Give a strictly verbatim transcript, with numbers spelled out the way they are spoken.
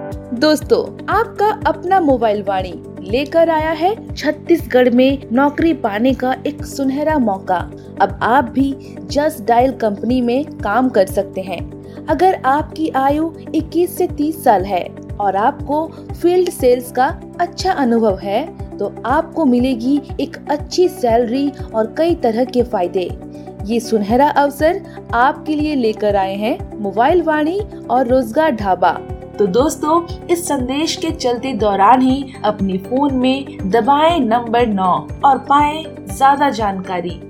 दोस्तों, आपका अपना मोबाइल वाणी लेकर आया है छत्तीसगढ़ में नौकरी पाने का एक सुनहरा मौका। अब आप भी जस्ट डायल कंपनी में काम कर सकते हैं। अगर आपकी आयु इक्कीस से तीस साल है और आपको फील्ड सेल्स का अच्छा अनुभव है, तो आपको मिलेगी एक अच्छी सैलरी और कई तरह के फायदे। ये सुनहरा अवसर आपके लिए लेकर आए हैं मोबाइल वाणी और रोजगार ढाबा। तो दोस्तों, इस संदेश के चलते दौरान ही अपने फोन में दबाएं नंबर नौ और पाएं ज्यादा जानकारी।